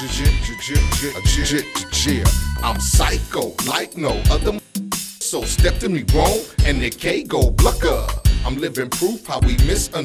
I'm psycho like no other. So step to me wrong and the K go blucker. I'm living proof how we misunderstand.